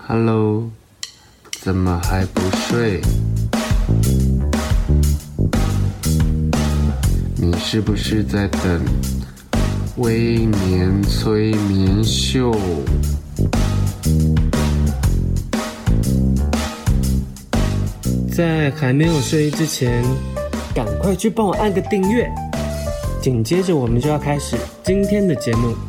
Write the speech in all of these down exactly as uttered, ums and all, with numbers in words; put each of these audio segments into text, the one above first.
Hello， 怎么还不睡？你是不是在等微眠催眠秀？ 在还没有睡之前，赶快去帮我按个订阅。紧接着我们就要开始今天的节目。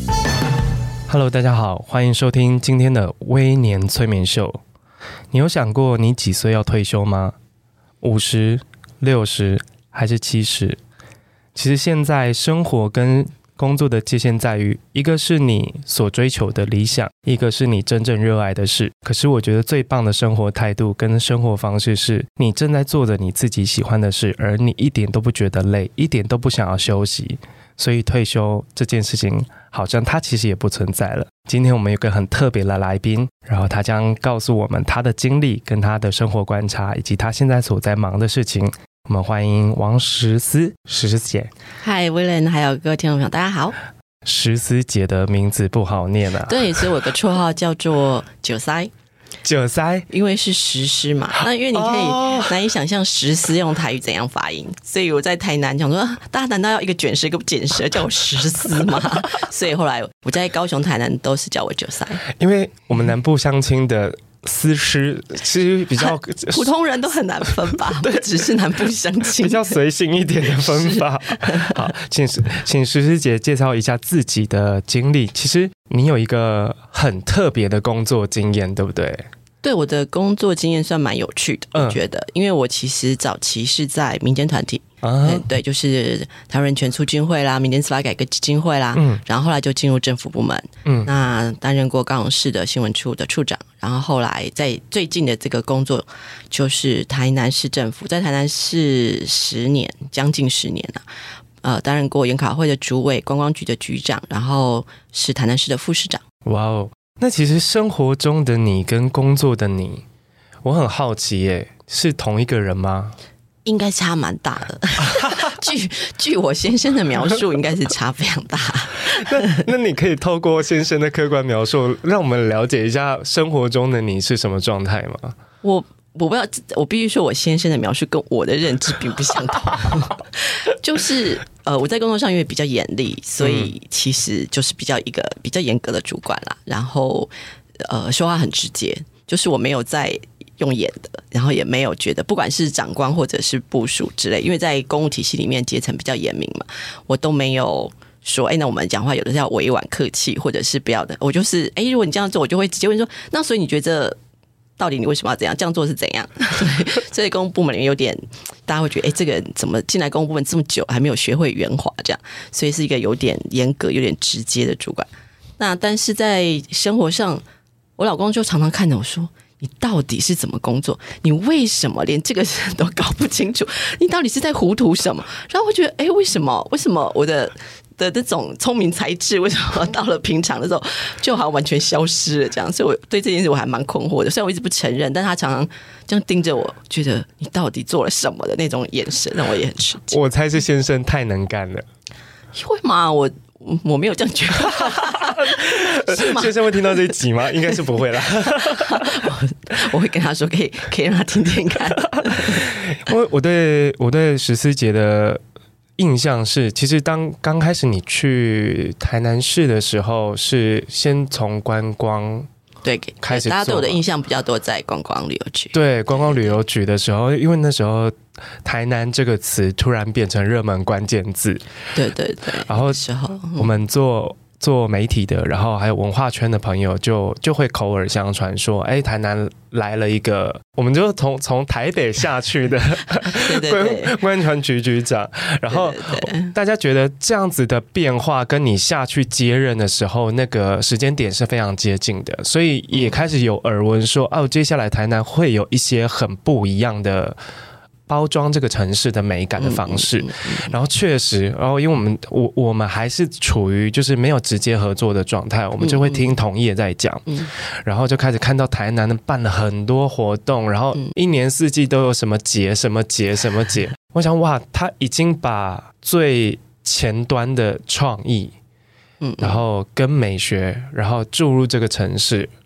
Hello， 大家好，欢迎收听今天的微年催眠秀。你有想过你几岁要退休吗？五十、六十还是七十？其实现在生活跟工作的界限在于，一个是你所追求的理想，一个是你真正热爱的事。可是我觉得最棒的生活态度跟生活方式是，你正在做着你自己喜欢的事，而你一点都不觉得累，一点都不想要休息。所以退休这件事情好像它其实也不存在了。今天我们有个很特别的来宾，然后他将告诉我们他的经历跟他的生活观察，以及他现在所在忙的事情。我们欢迎王石思石思姐。 嗨，威廉，还有各位听众朋友，大家好。 石思姐的名字不好念啊， 对，所以我有个绰号叫做九塞。 九塞， 因为是石狮嘛，那因为你可以难以想象石狮用台语怎样发音，所以我在台南讲说，大家难道要一个卷舌一个简舌叫我石狮吗？所以后来我在高雄、台南都是叫我九塞， 因为我们南部相亲的私师其实比较普通人都很难分吧，不只是南部相亲， 比较随性一点的分法。好，请请石师姐介绍一下自己的经历。其实你有一个很特别的工作经验，对不对？ 对，我的工作经验算蛮有趣的，我觉得，嗯、因为我其实早期是在民间团体。啊、对，就是台湾人权促进会啦，民间司法改革基金会啦，嗯，然后后来就进入政府部门，嗯，那担任过高雄市的新闻处的处长，然后后来在最近的这个工作就是台南市政府，在台南市十年，将近十年了，呃，担任过研考会的主委、观光局的局长，然后是台南市的副市长。 哇哦，那其实生活中的你跟工作的你，我很好奇耶，是同一个人吗？ 应该差蛮大的，据据我先生的描述，应该是差非常大。 那那你可以透过先生的客观描述，让我们了解一下生活中的你是什么状态吗？ 我我不知道，我必须说，我先生的描述跟我的认知并不相同。就是呃，我在工作上因为比较严厉，所以其实就是比较一个比较严格的主管啦。然后呃，说话很直接，就是我没有在用演的，然后也没有觉得不管是长官或者是部属之类，因为在公务体系里面阶层比较严明嘛，我都没有说哎，那我们讲话有的是要委婉客气，或者是不要的，我就是哎，如果你这样做，我就会直接问说，那所以你觉得到底你为什么要这样？这样做是怎样？所以公务部门里面有点大家会觉得哎，这个人怎么进来公务部门这么久还没有学会圆滑这样，所以是一个有点严格有点直接的主管。那但是在生活上，我老公就常常看着我说，你到底是怎么工作？你为什么连这个都搞不清楚？你到底是在糊涂什么？然后我觉得，哎，为什么？为什么我的的这种聪明才智，为什么到了平常的时候就好像完全消失了？这样，所以我对这件事我还蛮困惑的。虽然我一直不承认，但他常常这样盯着我，觉得你到底做了什么的那种眼神，让我也很吃惊。 我猜是先生太能干了， 会吗？我我没有这样觉得。 先生会听到这一集吗？应该是不会啦。 我, 我会跟他说，可以可以让他听听看。 我我对我对石思姐的印象是，其实当刚开始你去台南市的时候，是先从观光。 对， 开始大家对我的印象比较多在观光旅游局。 对，观光旅游局的时候，因为那时候台南这个词突然变成热门关键字。 对对对， 然后我们做做媒体的，然后还有文化圈的朋友就就会口耳相传说，哎，台南来了一个，我们就从从台北下去的观传局局长，然后对对对， 大家觉得这样子的变化跟你下去接任的时候那个时间点是非常接近的，所以也开始有耳闻说，哦，接下来台南会有一些很不一样的包装这个城市的美感的方式。嗯嗯嗯、然后确实，然后因为我们我我们还是处于就是没有直接合作的状态，我们就会听同业在讲、嗯嗯、然后就开始看到台南办了很多活动，然后一年四季都有什么节什么节什么节，我想哇，他已经把最前端的创意，嗯嗯，然后跟美学然后注入这个城市，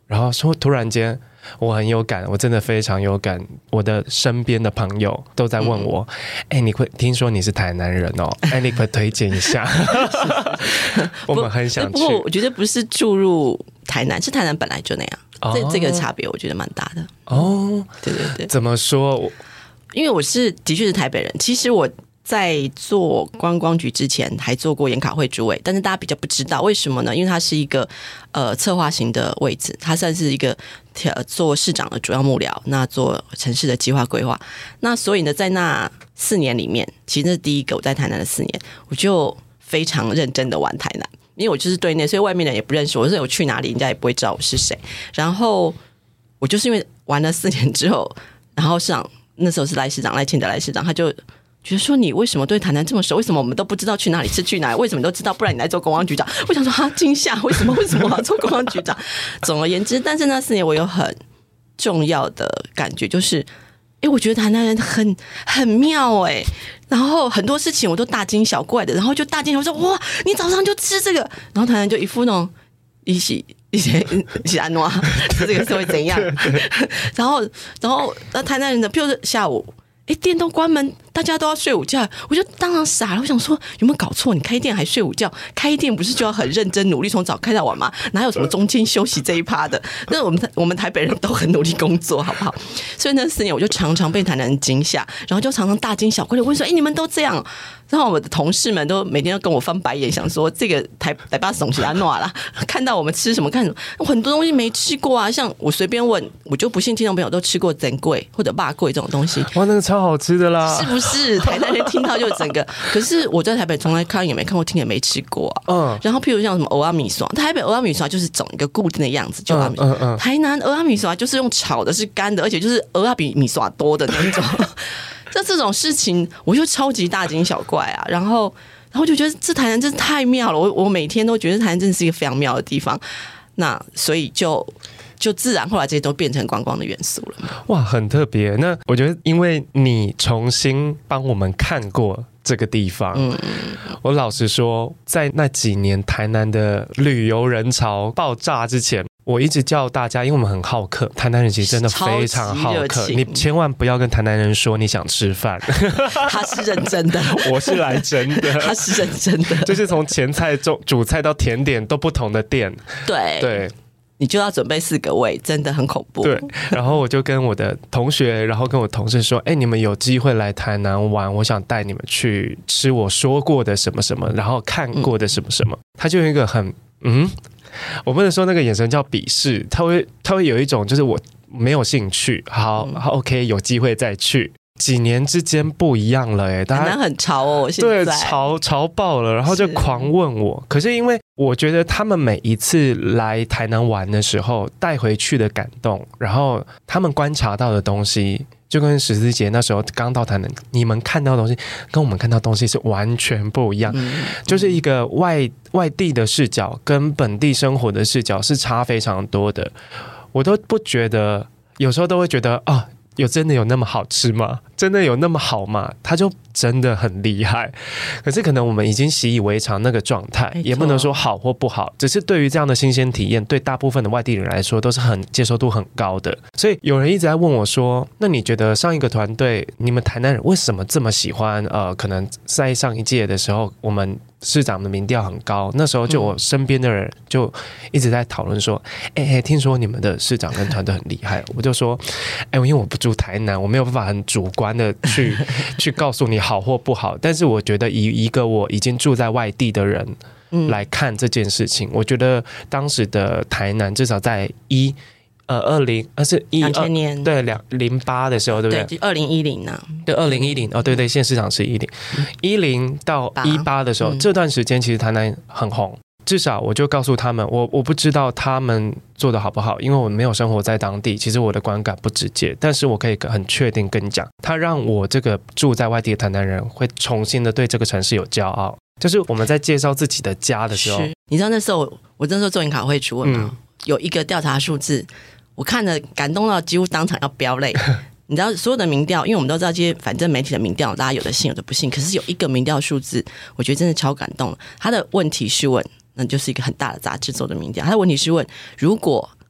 然后说突然间我很有感，我真的非常有感，我的身边的朋友都在问我，哎、嗯欸，你会听说你是台南人哦，哎、欸，你可以推荐一下，我们很想去。 不过我觉得不是注入台南，是台南本来就那样，哦、这这个差别我觉得蛮大的。哦，对对对， 怎么说？ 因为我是的确是台北人，其实我在做观光局之前还做过研考会主委，但是大家比较不知道为什么呢？因为它是一个呃策划型的位置，它算是一个做市长的主要幕僚，那做城市的计划规划。那所以呢，在那四年里面，其实那是第一个我在台南的四年，我就非常认真的玩台南，因为我就是对内，所以外面的人也不认识我，所以我去哪里人家也不会知道我是谁。然后我就是因为玩了四年之后，然后市长那时候是赖市长赖清德赖市长，他就觉得说你为什么对台南这么熟？为什么我们都不知道去哪里吃去哪里？为什么你都知道？不然你来做公安局长？我想说哈惊吓，为什么为什么我要做公安局长？总而言之，但是那四年我有很重要的感觉，就是哎，我觉得台南人很很妙哎、欸，然后很多事情我都大惊小怪的，然后就大惊小怪说哇，你早上就吃这个，然后台南就一副那种一起一些一些安诺，这个是会怎样？然后然后那台南人的，譬如说下午。哎，店都关门，大家都要睡午觉，我就当场傻了。我想说，有没有搞错？你开店还睡午觉？开店不是就要很认真努力，从早开到晚吗？哪有什么中间休息这一趴的？那我们我们台北人都很努力工作，好不好？所以那四年我就常常被台南人惊吓，然后就常常大惊小怪的问说：“哎，你们都这样？”然后我的同事们都每天都跟我翻白眼，想说这个台台巴怂起来诺啦，看到我们吃什么看什么，很多东西没吃过啊。像我随便问，我就不信听众朋友都吃过珍贵或者霸贵这种东西。 哇，那个超好吃的啦， 是不是？台南人听到就整个，可是我在台北从来看也没看过，听也没吃过、啊。嗯。然后譬如像什么蚵仔米刷，台北蚵仔米刷就是整一个固定的样子，就蚵仔米刷。嗯嗯嗯。台南蚵仔米刷就是用炒的，是干的，而且就是蚵仔比米刷多的那种。像这种事情，我就超级大惊小怪啊！然后，然后就觉得这台南真是太妙了。我我每天都觉得台南真是一个非常妙的地方。那所以就就自然后来这些都变成观光的元素了。 哇，很特别。那我觉得，因为你重新帮我们看过这个地方，嗯，我老实说，在那几年台南的旅游人潮爆炸之前。我一直叫大家，因为我们很好客，台南人其实真的非常好客，你千万不要跟台南人说你想吃饭， 他是认真的， 我是来真的， 他是认真的， 就是从前菜、中主菜到甜点都不同的店， 对对。 你就要准备四个位，真的很恐怖。 对，然后我就跟我的同学，然后跟我同事说：“哎，你们有机会来台南玩，我想带你们去吃我说过的什么什么，然后看过的什么什么。嗯”他就有一个很嗯。我不能说那个眼神叫鄙视，他会他会有一种就是我没有兴趣，好，嗯、好 OK， 有机会再去。几年之间不一样了哎， 大家很潮哦，现在对潮潮爆了，然后就狂问我。可是因为我觉得他们每一次来台南玩的时候带回去的感动，然后他们观察到的东西。就跟十四节那时候刚到台南，你们看到的东西跟我们看到的东西是完全不一样，嗯、就是一个外外地的视角跟本地生活的视角是差非常多的。我都不觉得，有时候都会觉得啊，有真的有那么好吃吗？真的有那么好吗？他就真的很厉害。可是可能我们已经习以为常那个状态，也不能说好或不好，只是对于这样的新鲜体验，对大部分的外地人来说都是很接受度很高的。所以有人一直在问我说，那你觉得上一个团队你们台南人为什么这么喜欢呃，可能在上一届的时候我们市长的民调很高，那时候就我身边的人就一直在讨论说，哎、欸欸，听说你们的市长跟团队很厉害，我就说，哎、欸，因为我不住台南，我没有办法很主观的去去告诉你好或不好，但是我觉得以一个我已经住在外地的人来看这件事情，嗯、我觉得当时的台南至少在一呃二零呃是一两千年对两零八的时候，对不对？ 对，二零一零呢？ 对，二零一零哦，对对，现在市场是一零一零到一八的时候，嗯、这段时间其实台南很红。至少我就告诉他们，我我不知道他们做的好不好，因为我没有生活在当地，其实我的观感不直接，但是我可以很确定跟你讲，他让我这个住在外地的台南人会重新的对这个城市有骄傲。就是我们在介绍自己的家的时候， 你知道那时候我那时候做研考会主问嘛，嗯、有一个调查数字，我看了感动到几乎当场要飙泪。你知道所有的民调，因为我们都知道这些反正媒体的民调，大家有的信有的不信，可是有一个民调数字，我觉得真的超感动。他的问题是问，那就是一个很大的杂志做的民调。他的问题是问，如果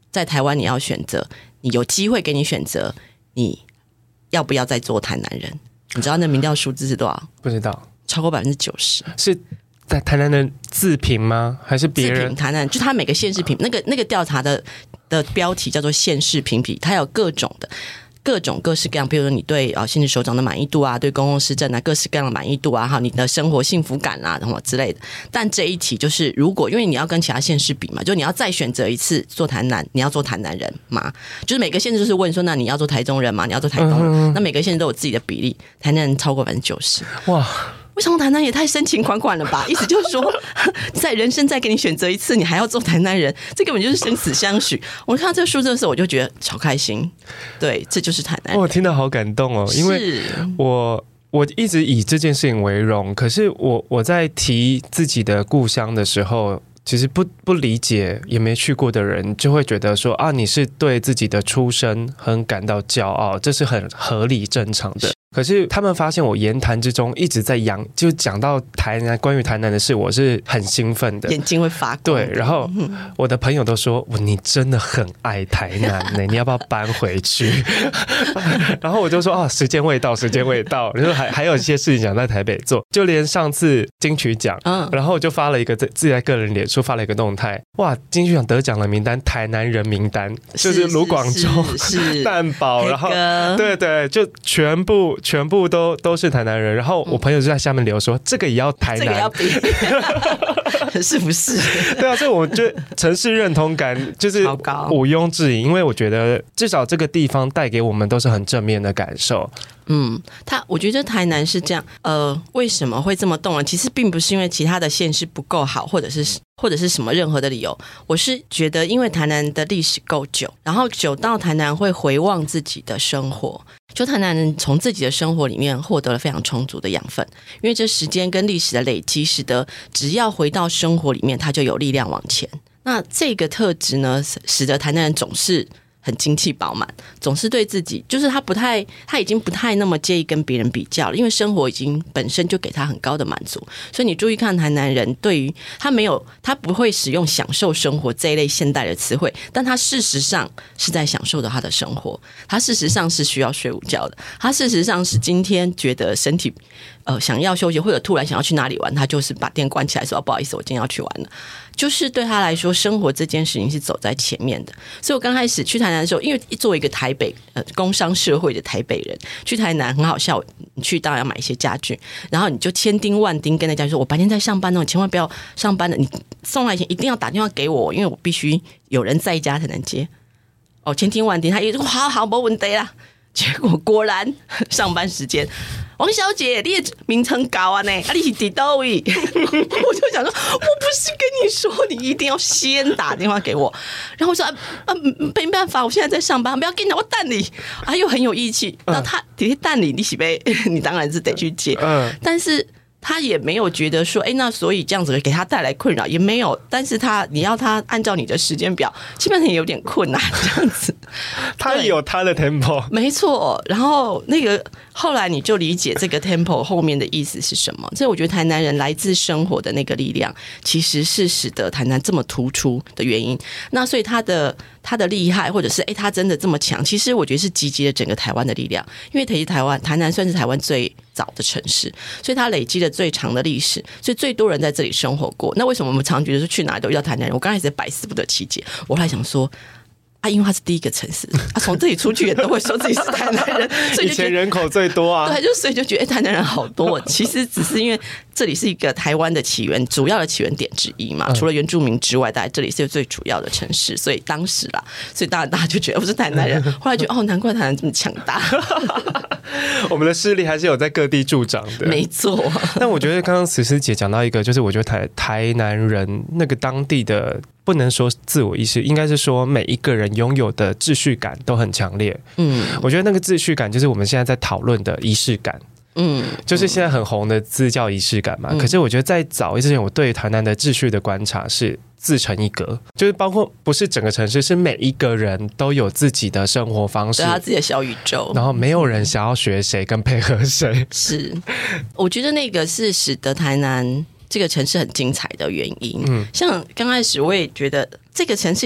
在台湾你要选择，你有机会给你选择，你要不要再做台南人？你知道那民调数字是多少？ 不知道， 超过百分之九十。 是在台南的自评吗？还是别人？ 自评台南，就他每个县市评那个那个调查的的标题叫做县市评比，它有各种的。各种各式各样，比如说你对啊县市首长的满意度啊，对公共施政啊，各式各样的满意度啊，哈，你的生活幸福感啊，什么之类的。但这一题就是，如果因为你要跟其他县市比嘛，就你要再选择一次做台南，你要做台南人嘛？就是每个县市就是问说，那你要做台中人嘛？你要做台东人？嗯、那每个县市都有自己的比例，台南人超过百分之九十。哇！为什么台南也太深情款款了吧？意思就是说，在人生再给你选择一次，你还要做台南人，这根本就是生死相许。我看到这个数字的时候，我就觉得超开心。对，这就是台南人。 我听得好感动哦，因为我我一直以这件事情为荣，可是我我在提自己的故乡的时候。其实不不理解也没去过的人就会觉得说啊，你是对自己的出身很感到骄傲，这是很合理正常的。可是他们发现我言谈之中一直在扬，就讲到台南关于台南的事，我是很兴奋的， 眼睛会发光。 对，然后我的朋友都说你真的很爱台南呢，你要不要搬回去？然后我就说啊，时间未到，时间未到。然后还还有一些事情想在台北做，就连上次金曲奖，嗯，然后我就发了一个自己在个人脸书发了一个动态，哇，金曲奖得奖的名单，台南人名单，就是卢广仲、蛋堡，然后对对，就全部。全部都都是台南人，然后我朋友就在下面留说、嗯、这个也要台南，这个要比是不是？ 对啊，所以我觉得城市认同感就是毋庸置疑，因为我觉得至少这个地方带给我们都是很正面的感受。 嗯，他我觉得台南是这样，呃，为什么会这么动人？其实并不是因为其他的县市不够好，或者是或者是什么任何的理由。我是觉得，因为台南的历史够久，然后久到台南会回望自己的生活，就台南人从自己的生活里面获得了非常充足的养分，因为这时间跟历史的累积，使得只要回到生活里面，他就有力量往前。那这个特质呢，使得台南人总是很精气饱满，总是对自己，就是他不太，他已经不太那么介意跟别人比较了，因为生活已经本身就给他很高的满足。所以你注意看台南人，对于他没有，他不会使用享受生活这一类现代的词汇，但他事实上是在享受着他的生活，他事实上是需要睡午觉的，他事实上是今天觉得身体呃想要休息，或者突然想要去哪里玩，他就是把店关起来说、哦、不好意思，我今天要去玩了。就是对他来说，生活这件事情是走在前面的。所以我刚开始去台南的时候，因为作为一个台北呃工商社会的台北人，去台南很好笑。你去当然要买一些家具，然后你就千叮万叮跟人家说：“我白天在上班哦，你千万不要上班了。你送来前一定要打电话给我，因为我必须有人在家才能接。”哦，千叮万叮，他一直好好没问题啦。结果果然上班时间。王小姐，你的名称高啊呢？啊，你是伫倒位？我就想说，我不是跟你说，你一定要先打电话给我。然后我说啊啊，没办法，我现在在上班，不要跟你讲，我等你。啊，又很有义气。那他直接等你，你是呗？你当然是得去接。嗯，但是。他也没有觉得说，哎，那所以这样子给他带来困扰也没有，但是他你要他按照你的时间表，基本上也有点困难这样子。 他有他的 tempo， 没错。然后那个后来你就理解这个 tempo 后面的意思是什么。所以我觉得台南人来自生活的那个力量，其实是使得台南这么突出的原因。那所以他的他的厉害，或者是哎他真的这么强，其实我觉得是集结了整个台湾的力量。因为其实台湾台南算是台湾最早的城市，所以它累积了最长的历史，所以最多人在这里生活过。那为什么我们常觉得说去哪里都遇到台南人？我刚开始百思不得其解。我后来想说。啊，因为它是第一个城市，啊，从这里出去人都会说自己是台南人，所以就以前人口最多啊， 对，就所以就觉得、欸、台南人好多。其实只是因为这里是一个台湾的起源，主要的起源点之一嘛。除了原住民之外，大概这里是最主要的城市，所以当时啦，所以当然大家就觉得我是台南人。后来觉得哦，难怪台南这么强大， 我们的势力还是有在各地助长的， 没错。 但我觉得刚刚思思姐讲到一个，就是我觉得台台南人那个当地的。不能说自我意识，应该是说每一个人拥有的秩序感都很强烈。嗯，我觉得那个秩序感就是我们现在在讨论的仪式感。嗯，就是现在很红的字叫仪式感嘛。嗯、可是我觉得在早之前，我对台南的秩序的观察是自成一格，就是包括不是整个城市，是每一个人都有自己的生活方式， 对他自己的小宇宙， 然后没有人想要学谁跟配合谁。 是，我觉得那个是使得台南。这个城市很精彩的原因，嗯，像刚开始我也觉得这个城市里的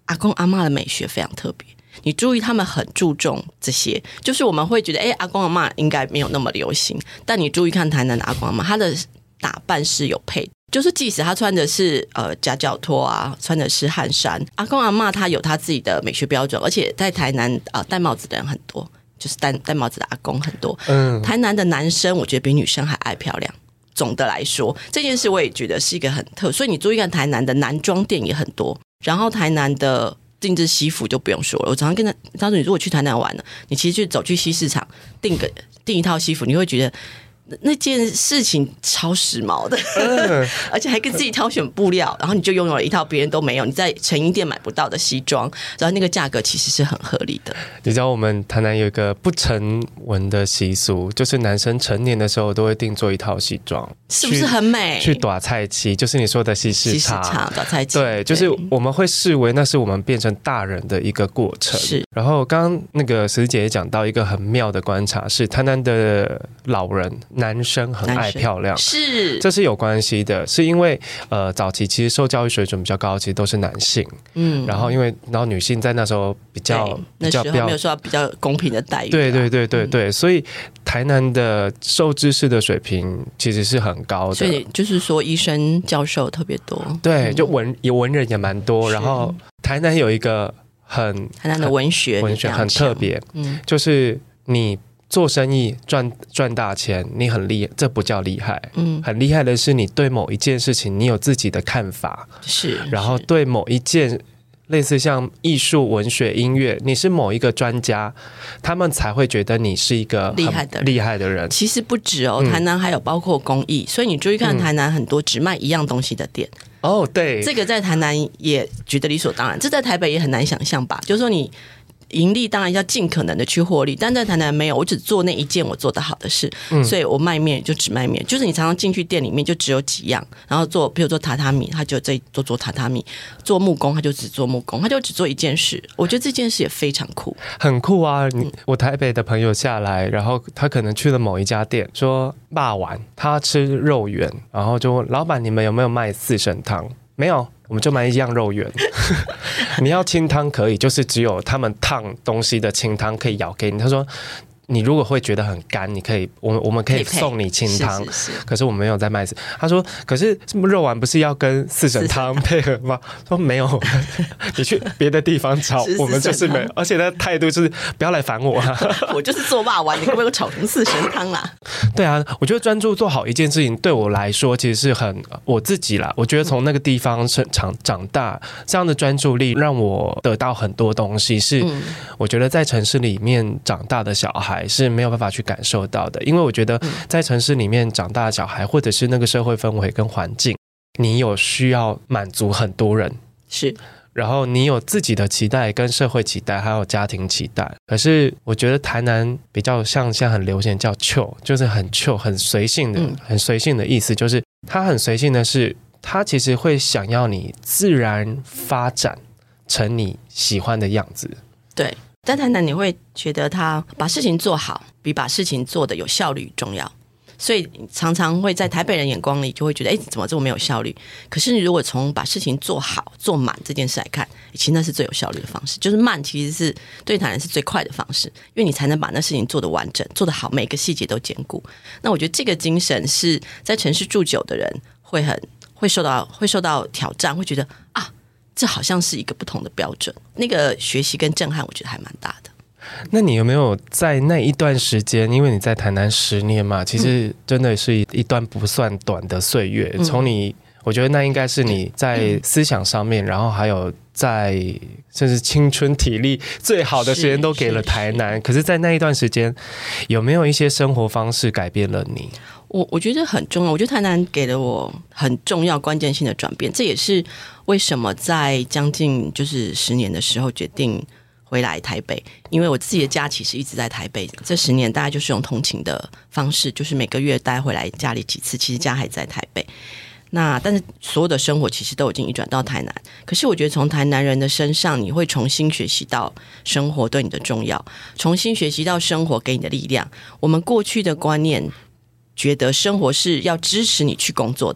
阿公阿嬷的美学非常特别。你注意他们很注重这些，就是我们会觉得哎，阿公阿嬷应该没有那么流行，但你注意看台南的阿公阿嬷，他的打扮是有配，就是即使他穿的是呃夹脚拖啊，穿的是汗衫，阿公阿嬷他有他自己的美学标准，而且在台南啊、呃、戴帽子的人很多，就是戴戴帽子的阿公很多。嗯，台南的男生我觉得比女生还爱漂亮。总的来说，这件事我也觉得是一个很特，所以你注意看台南的男装店也很多，然后台南的定制西服就不用说了。我常常跟他，他说你如果去台南玩了，你其实去走去西市场订个订一套西服，你会觉得那件事情超时髦的，而且还跟自己挑选布料，然后你就拥有了一套别人都没有，你在成衣店买不到的西装，然后那个价格其实是很合理的。 你知道我们台南有一个不成文的习俗，就是男生成年的时候都会定做一套西装， 是不是很美？ 去打菜期，就是你说的西市场， 西市场打菜期， 对，就是我们会视为那是我们变成大人的一个过程。 是。 然后刚刚那个石姐也讲到一个很妙的观察，是台南的老人。男生很爱漂亮， 是， 这是有关系的，是因为呃早期其实受教育水准比较高，其实都是男性，嗯，然后因为然后女性在那时候比较那时候没有受到比较公平的待遇、啊， 对对对对对、嗯，所以台南的受知识的水平其实是很高的， 所以就是说医生教授特别多， 对，就文也文人也蛮多，然后台南有一个很台南的文学文学很特别，嗯，就是你。做生意赚赚大钱，你很厉害，这不叫厉害。嗯，很厉害的是你对某一件事情你有自己的看法， 是， 然后对某一件类似像艺术、文学、音乐，你是某一个专家，他们才会觉得你是一个厉害的厉害的人。 其实不止哦，台南还有包括工艺，嗯、所以你注意看台南很多只卖一样东西的店。 哦，对， 这个在台南也觉得理所当然，这在台北也很难想象吧？就是说你。盈利当然要尽可能的去获利，但在台南没有，我只做那一件我做得好的事、嗯、所以我卖面就只卖面，就是你常常进去店里面就只有几样，然后做比如做榻榻米他就这做做榻榻米，做木工他就只做木工，他就只做一件事，我觉得这件事也非常酷， 很酷啊、嗯、我台北的朋友下来，然后他可能去了某一家店说霸丸他吃肉圆，然后就问老板你们有没有卖四神汤，没有，我们就买一样肉圆你要清汤可以，就是只有他们烫东西的清汤可以舀给你，他说你如果会觉得很干，你可以我们我们可以送你清汤，是是是，可是我们没有在卖。他说，可是什么肉丸不是要跟四神汤配合吗？说没有，你去别的地方找，我们就是没有。而且他态度就是不要来烦我、啊， 我就是做霸丸，你可不可以给我炒成四神汤啦？ 对啊，我觉得专注做好一件事情，对我来说其实是很我自己啦。我觉得从那个地方长长大，这样的专注力让我得到很多东西，是我觉得在城市里面长大的小孩。是没有办法去感受到的，因为我觉得在城市里面长大的小孩，或者是那个社会氛围跟环境，你有需要满足很多人， 是， 然后你有自己的期待跟社会期待还有家庭期待，可是我觉得台南比较像现在很流行叫 chill， 就是很 chill 很随性的、嗯、很随性的意思，就是它很随性的是它其实会想要你自然发展成你喜欢的样子。 对，在台南你会觉得他把事情做好比把事情做得有效率重要，所以常常会在台北人眼光里就会觉得哎，怎么这么没有效率，可是你如果从把事情做好做满这件事来看，其实那是最有效率的方式，就是慢其实是对台南是最快的方式，因为你才能把那事情做得完整做得好，每个细节都兼顾。那我觉得这个精神是在城市住久的人会很会受到会受到挑战，会觉得啊这好像是一个不同的标准，那个学习跟震撼我觉得还蛮大的。 那你有没有在那一段时间，因为你在台南十年嘛，其实真的是一段不算短的岁月，从、嗯、你我觉得那应该是你在思想上面、嗯、然后还有在甚至青春体力最好的时间都给了台南，是是是，可是在那一段时间有没有一些生活方式改变了你？ 我我觉得很重要，我觉得台南给了我很重要关键性的转变，这也是为什么在将近就是十年的时候决定回来台北，因为我自己的家其实一直在台北，这十年大概就是用通勤的方式，就是每个月带回来家里几次，其实家还在台北。那但是所有的生活其实都已经移转到台南，可是我觉得从台南人的身上你会重新学习到生活对你的重要，重新学习到生活给你的力量。我们过去的观念觉得生活是要支持你去工作的，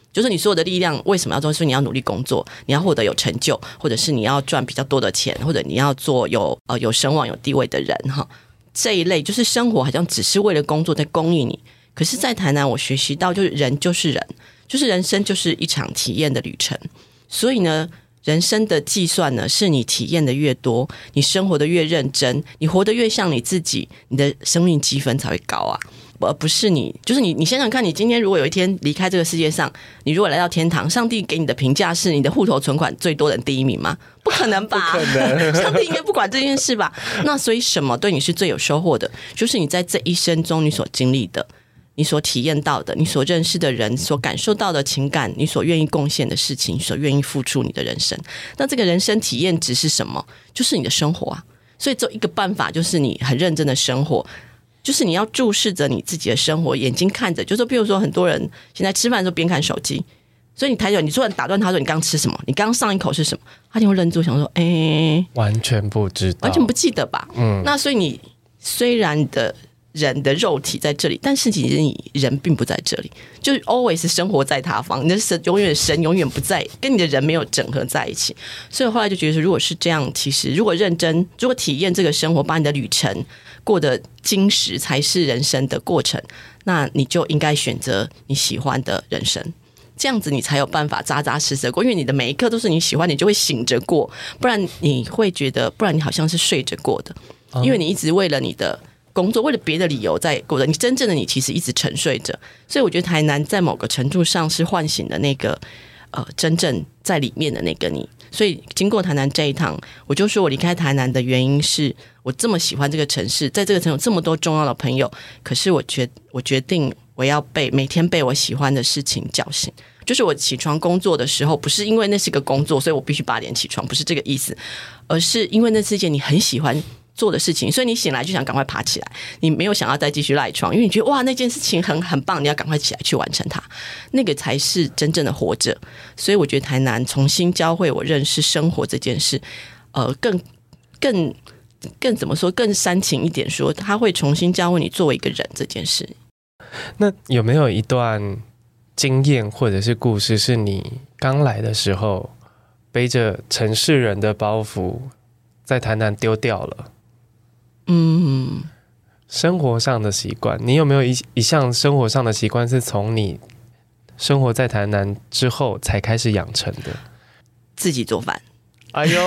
就是你所有的力量为什么要做？是你要努力工作，你要获得有成就，或者是你要赚比较多的钱，或者你要做有呃有声望有地位的人哈。这一类就是生活好像只是为了工作在供应你。可是在台南我学习到，就是人就是人，就是人生就是一场体验的旅程。所以呢，人生的计算呢，是你体验的越多，你生活的越认真，你活得越像你自己，你的生命积分才会高啊。而不是你，就是你，你想想看，你今天如果有一天离开这个世界上，你如果来到天堂，上帝给你的评价是你的户头存款最多的第一名吗？不可能吧？ 不可能， 上帝应该不管这件事吧？那所以什么对你是最有收获的？就是你在这一生中你所经历的，你所体验到的，你所认识的人，所感受到的情感，你所愿意贡献的事情，你所愿意付出你的人生。那这个人生体验值是什么？就是你的生活啊。所以只有一个办法，就是你很认真的生活。就是你要注视着你自己的生活，眼睛看着，就是比如说很多人现在吃饭的时候边看手机，所以你抬头，你突然打断他说：“你刚吃什么？你刚上一口是什么？”他就会愣住，想说：“哎、欸， 完全不知道， 完全不记得吧？” 嗯， 那所以你虽然你的人的肉体在这里，但是其实你人并不在这里，就是 always 生活在他方，你的神永远神永远不在，跟你的人没有整合在一起。所以后来就觉得说，如果是这样，其实如果认真，如果体验这个生活，把你的旅程过得精实才是人生的过程，那你就应该选择你喜欢的人生，这样子你才有办法扎扎实实的过，因为你的每一刻都是你喜欢，你就会醒着过，不然你会觉得，不然你好像是睡着过的，因为你一直为了你的工作，为了别的理由在过的，你真正的你其实一直沉睡着。所以我觉得台南在某个程度上是唤醒了那个呃真正在里面的那个你。所以经过台南这一趟，我就说我离开台南的原因是我这么喜欢这个城市，在这个城市有这么多重要的朋友，可是我决我决定我要被每天被我喜欢的事情叫醒。就是我起床工作的时候，不是因为那是个工作，所以我必须八点起床，不是这个意思，而是因为那是一件你很喜欢做的事情，所以你醒来就想赶快爬起来，你没有想要再继续赖床，因为你觉得哇那件事情很很棒，你要赶快起来去完成它，那个才是真正的活着。所以我觉得台南重新教会我认识生活这件事，呃，更更更怎么说，更煽情一点说，它会重新教会你作为一个人这件事。 那有没有一段经验或者是故事，是你刚来的时候背着城市人的包袱在台南丢掉了？ 嗯， 生活上的习惯，你有没有 一, 一项生活上的习惯是从你生活在台南之后才开始养成的？ 自己做饭。 哎呦，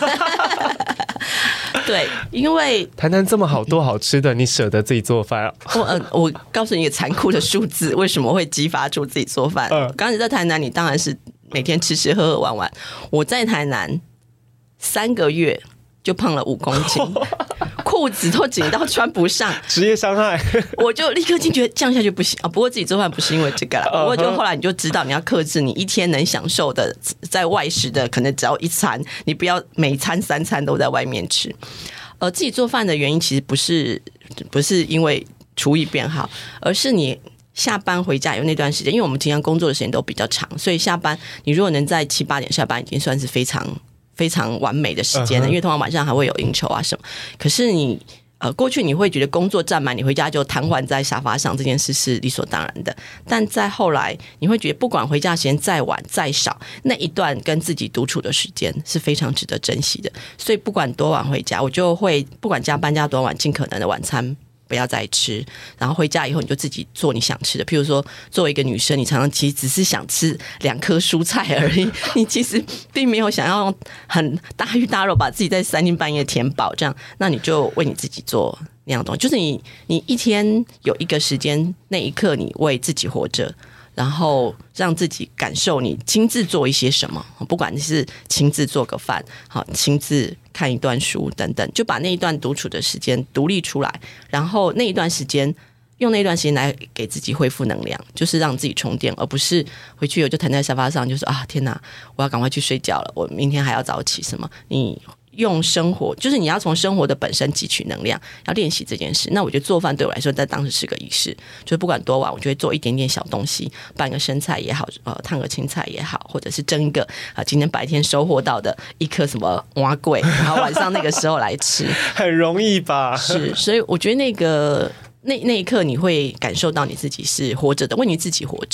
对，因为台南这么好多好吃的，你舍得自己做饭啊？ 我呃，我告诉你一个残酷的数字，为什么会激发出自己做饭？ 嗯刚才在台南，你当然是每天吃吃喝喝玩玩。我在台南三个月就胖了五公斤，裤子都紧到穿不上， 职业伤害。 我就立刻就觉得这样下去不行啊。不过自己做饭不是因为这个啦，不过就后来你就知道你要克制你一天能享受的，在外食的可能只要一餐，你不要每餐三餐都在外面吃。呃，自己做饭的原因其实不是不是因为厨艺变好，而是你下班回家有那段时间，因为我们平常工作的时间都比较长，所以下班你如果能在七八点下班，已经算是非常非常完美的时间了，因为通常晚上还会有应酬啊什么。可是你呃，过去你会觉得工作占满，你回家就瘫痪在沙发上，这件事是理所当然的。但在后来，你会觉得不管回家时间再晚再少，那一段跟自己独处的时间是非常值得珍惜的。所以不管多晚回家，我就会不管加班加多晚，尽可能的晚餐不要再吃，然后回家以后你就自己做你想吃的。譬如说，作为一个女生，你常常其实只是想吃两颗蔬菜而已，你其实并没有想要很大鱼大肉把自己在三更半夜填饱，这样，那你就为你自己做那样的东西。就是你，你一天有一个时间，那一刻你为自己活着。然后让自己感受你亲自做一些什么，不管你是亲自做个饭，好，亲自看一段书等等，就把那一段独处的时间独立出来，然后那一段时间用那一段时间来给自己恢复能量，就是让自己充电，而不是回去我就躺在沙发上就说啊天哪，我要赶快去睡觉了，我明天还要早起什么。你用生活，就是你要从生活的本身汲取能量，要练习这件事。那我觉得做饭对我来说在当时是个仪式，就是不管多晚我就会做一点点小东西，拌个生菜也好，呃，烫个青菜也好，或者是蒸一个啊、呃，今天白天收获到的一颗什么碗粿，然后晚上那个时候来吃， 很容易吧？ 是，所以我觉得那个那那一刻你会感受到你自己是活着的，为你自己活着。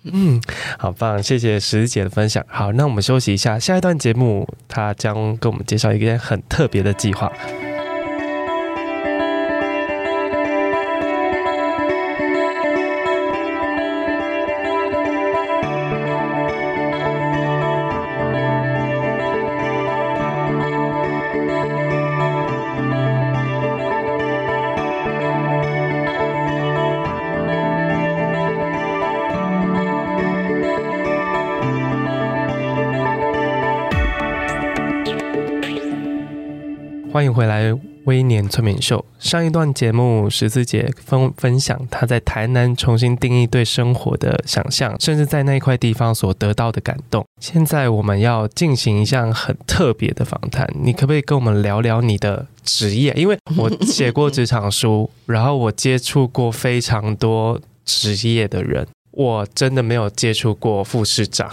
嗯，好棒，谢谢石姐的分享。好，那我们休息一下，下一段节目她将跟我们介绍一个很特别的计划。欢迎回来微年催眠秀。上一段节目十四姐分分享她在台南重新定义对生活的想象，甚至在那一块地方所得到的感动。现在我们要进行一项很特别的访谈，你可不可以跟我们聊聊你的职业？因为我写过职场书，然后我接触过非常多职业的人，我真的没有接触过副市长。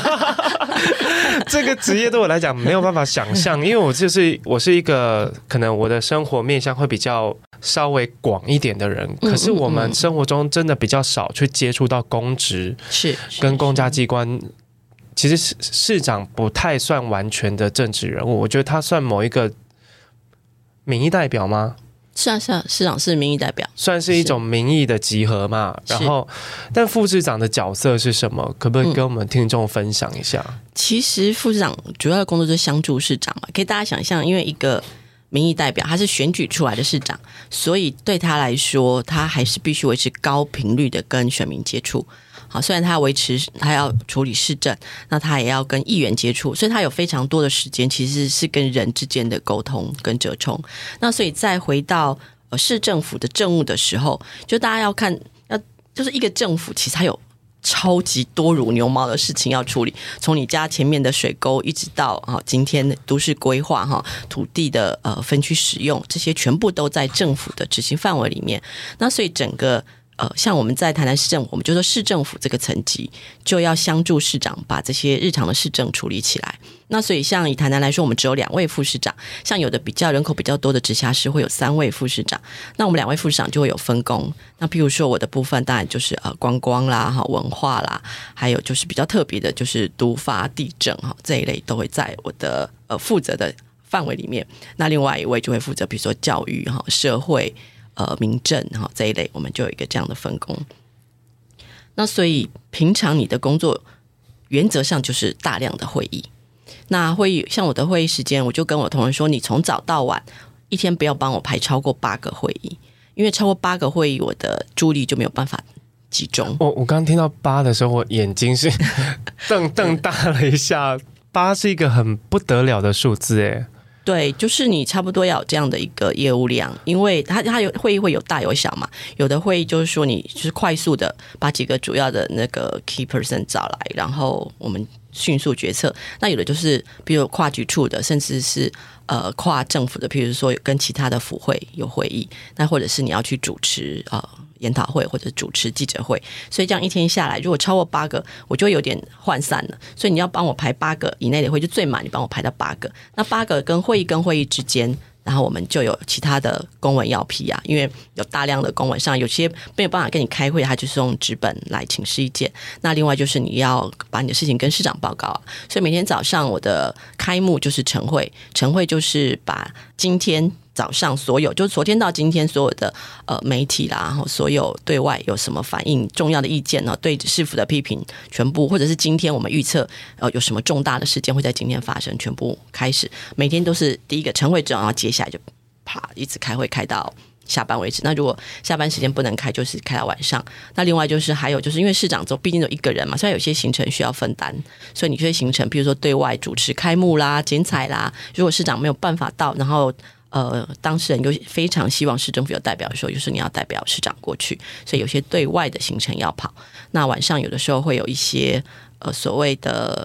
这个职业对我来讲没有办法想象，因为我就是我是一个可能我的生活面向会比较稍微广一点的人，可是我们生活中真的比较少去接触到公职， 是跟公家机关。其实市长不太算完全的政治人物，我觉得他算某一个民意代表吗？ 是啊是啊，市长是民意代表， 算是一种民意的集合嘛。然后，但副市长的角色是什么？可不可以跟我们听众分享一下？嗯、 其实副市长主要的工作就是相助市长嘛，可以大家想象，因为一个民意代表他是选举出来的市长，所以对他来说，他还是必须维持高频率的跟选民接触。好，虽然他维持他要处理市政，那他也要跟议员接触，所以他有非常多的时间其实是跟人之间的沟通跟折冲。那所以再回到呃市政府的政务的时候，就大家要看，要就是一个政府其实它有超级多如牛毛的事情要处理，从你家前面的水沟一直到啊今天都市规划哈土地的呃分区使用，这些全部都在政府的执行范围里面。那所以整个呃，像我们在台南市政府，我们就说市政府这个层级就要相助市长把这些日常的市政处理起来。那所以像以台南来说，我们只有两位副市长，像有的比较人口比较多的直辖市会有三位副市长，那我们两位副市长就会有分工。那譬如说我的部分当然就是呃观光啦、文化啦，还有就是比较特别的就是都发地政哈这一类都会在我的呃负责的范围里面。那另外一位就会负责比如说教育哈、社会。呃，民政哈这一类，我们就有一个这样的分工。那所以平常你的工作原则上就是大量的会议。那会议像我的会议时间，我就跟我同仁说，你从早到晚一天不要帮我排超过八个会议，因为超过八个会议，我的注意力就没有办法集中。 我我刚刚听到八的时候，我眼睛是瞪瞪大了一下。八是一个很不得了的数字诶。 对，就是你差不多要有这样的一个业务量，因为它它有会议会有大有小嘛，有的会议就是说你就是快速的把几个主要的那个 key person 找来，然后我们迅速决策。那有的就是比如跨局处的，甚至是呃跨政府的，譬如说跟其他的府会有会议，那或者是你要去主持呃研讨会或者主持记者会，所以这样一天下来，如果超过八个，我就会有点涣散了。所以你要帮我排八个以内的会，就最满你帮我排到八个。那八个跟会议跟会议之间，然后我们就有其他的公文要批啊，因为有大量的公文上，有些没有办法跟你开会，他就是用纸本来请示意见。那另外就是你要把你的事情跟市长报告啊，所以每天早上我的开幕就是晨会，晨会就是把今天早上所有，就昨天到今天所有的呃媒体啦，然后所有对外有什么反应、重要的意见呢？对市府的批评，全部或者是今天我们预测呃有什么重大的事件会在今天发生，全部开始。每天都是第一个晨会之后，然后接下来就啪一直开会开到下班为止。那如果下班时间不能开，就是开到晚上。那另外就是还有就是因为市长之后毕竟有一个人嘛，虽然有些行程需要分担，所以你这些行程，比如说对外主持开幕啦、剪彩啦，如果市长没有办法到，然后呃，当事人又非常希望市政府有代表的时候，就是你要代表市长过去，所以有些对外的行程要跑。那晚上有的时候会有一些呃所谓的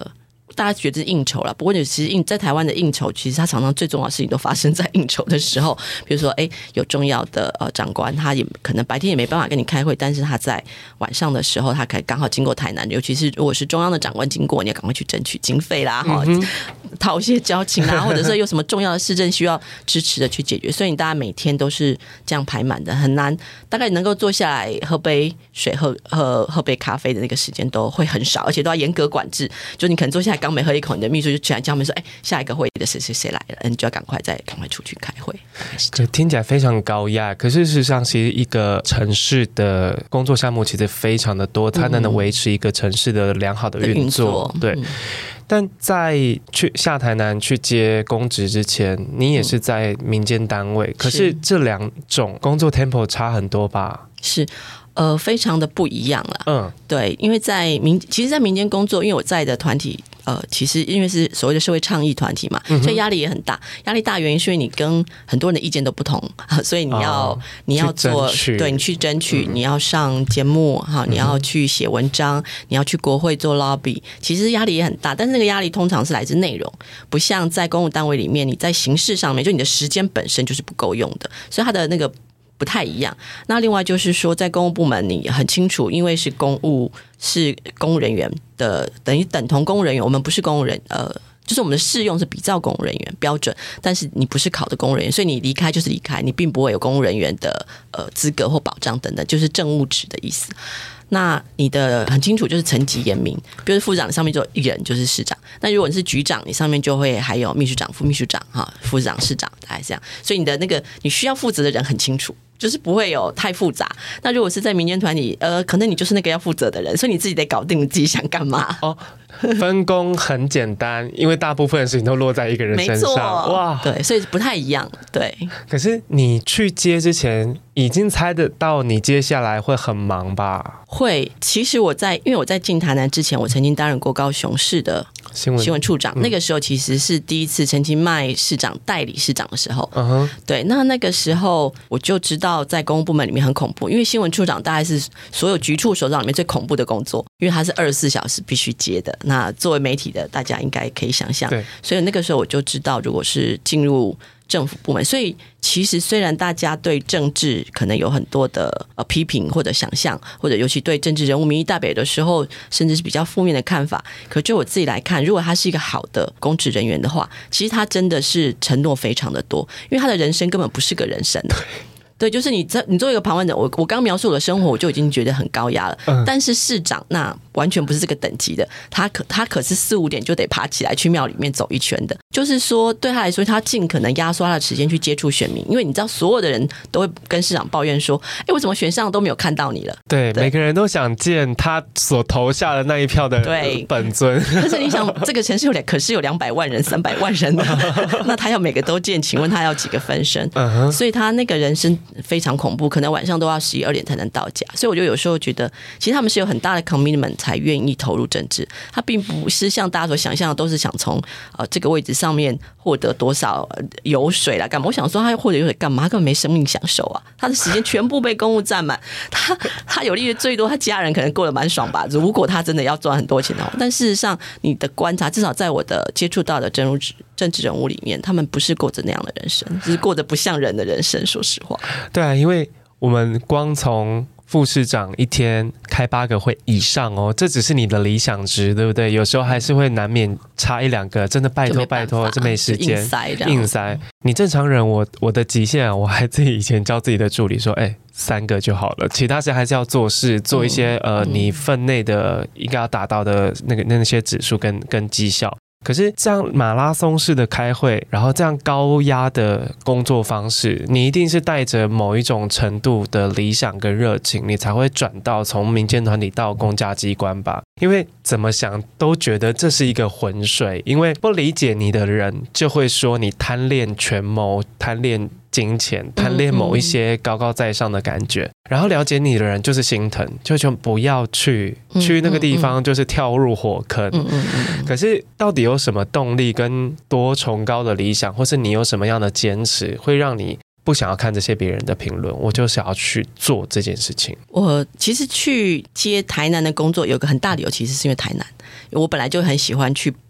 大家觉得是应酬啦，不过其实应在台湾的应酬，其实它常常最重要的事情都发生在应酬的时候。比如说，哎，有重要的呃长官，他也可能白天也没办法跟你开会，但是他在晚上的时候，他可以刚好经过台南，尤其是如果是中央的长官经过，你要赶快去争取经费啦，哈、嗯，讨一些交情啦，或者是有什么重要的市政需要支持的去解决。所以你大家每天都是这样排满的，很难大概能够坐下来喝杯水、喝喝喝杯咖啡的那个时间都会很少，而且都要严格管制。就你可能坐下来刚没喝一口，你的秘书就起来叫他们说：“哎，下一个会议的谁谁谁来了，你就要赶快再赶快出去开会。” 这听起来非常高压，可是事实上，其实一个城市的工作项目其实非常的多，它能维持一个城市的良好的运作。对。嗯，但在去下台南去接公职之前，你也是在民间单位，嗯，可是这两种工作 tempo 差很多吧？ 是。呃，非常的不一样啦。嗯，对，因为在民，其实，在民间工作，因为我在的团体，呃，其实因为是所谓的社会倡议团体嘛，嗯，所以压力也很大。压力大原因是因为你跟很多人的意见都不同，所以你要，哦，你要做，对，你去争取，嗯，你要上节目哈，你要去写文章，嗯，你要去国会做 lobby， 其实压力也很大。但是那个压力通常是来自内容，不像在公务单位里面，你在形式上面，就你的时间本身就是不够用的，所以它的那个不太一样。那另外就是说，在公务部门，你很清楚，因为是公务，是公务人员的，等于等同公务人员，我们不是公务人，呃，就是我们的适用是比照公务人员标准，但是你不是考的公务人员，所以你离开就是离开，你并不会有公务人员的呃资格或保障等等，就是政务职的意思。那你的很清楚就是层级严明，比如副长，你上面就一人就是市长，那如果你是局长，你上面就会还有秘书长、副秘书长、哈副长、市长，大概这样。所以你的那个你需要负责的人很清楚，就是不会有太复杂。那如果是在民间团体，呃，可能你就是那个要负责的人，所以你自己得搞定你自己想干嘛。哦， 分工很简单，因为大部分的事情都落在一个人身上。没错， 哇，对，所以不太一样。对， 可是你去接之前，已经猜得到你接下来会很忙吧？ 会。其实我在，因为我在进台南之前，我曾经担任过高雄市的新闻新闻处长，嗯，那个时候其实是第一次陈其迈市长代理市长的时候。嗯哼，对，那那个时候我就知道在公务部门里面很恐怖，因为新闻处长大概是所有局处首长里面最恐怖的工作，因为他是二十四小时必须接的。那作为媒体的，大家应该可以想象。对，所以那个时候我就知道，如果是进入政府部门，所以其实虽然大家对政治可能有很多的呃批评或者想象，或者尤其对政治人物民意代表的时候，甚至是比较负面的看法，可就我自己来看，如果他是一个好的公职人员的话，其实他真的是承诺非常的多，因为他的人生根本不是个人生。对，就是你这你作为一个旁观者，我我刚描述我的生活，我就已经觉得很高压了。嗯，但是市长那完全不是这个等级的，他可他可是四五点就得爬起来去庙里面走一圈的。就是说，对他来说，他尽可能压缩他的时间去接触选民，因为你知道，所有的人都会跟市长抱怨说：“哎，为什么选上都没有看到你了？” 对，对，每个人都想见他所投下的那一票的本尊。 可是你想，这个城市有两，可是有两百万人、三百万人的，那他要每个都见，请问他要几个分身？嗯，所以他那个人生非常恐怖，可能晚上都要十一二点才能到家。所以我就有时候觉得，其实他们是有很大的 commitment 才愿意投入政治，他并不是像大家所想象的，都是想从呃这个位置上面获得多少油水啦干嘛。我想说，他获得油水干嘛？他根本没生命享受啊！他的时间全部被公务占满，他他有利的最多，他家人可能过得蛮爽吧。如果他真的要赚很多钱的话，但事实上，你的观察，至少在我的接触到的政治政治人物里面，他们不是过着那样的人生，只是过着不像人的人生。说实话， 对啊，因为我们光从副市长一天开八个会以上哦，这只是你的理想值，对不对？有时候还是会难免差一两个，真的拜托拜托，这没时间， 硬塞硬塞。你正常人，我我的极限啊，我还自己以前教自己的助理说，哎，三个就好了，其他时还是要做事，做一些、嗯、呃你分内的应该要达到的那个那些指数跟跟绩效。可是这样马拉松式的开会，然后这样高压的工作方式，你一定是带着某一种程度的理想跟热情，你才会转到从民间团体到公家机关吧。因为怎么想都觉得这是一个浑水，因为不理解你的人就会说你贪恋权谋，贪恋金钱，贪恋某一些高高在上的感觉、嗯嗯、然后了解你的人就是心疼，就就不要去、嗯、去那个地方就是跳入火坑、嗯嗯嗯、可是到底有什么动力跟多崇高的理想，或是你有什么样的坚持会让你不想要看这些别人的评论，我就想要去做这件事情。 我其实去接台南的工作有个很大理由，其实是因为台南我本来就很喜欢去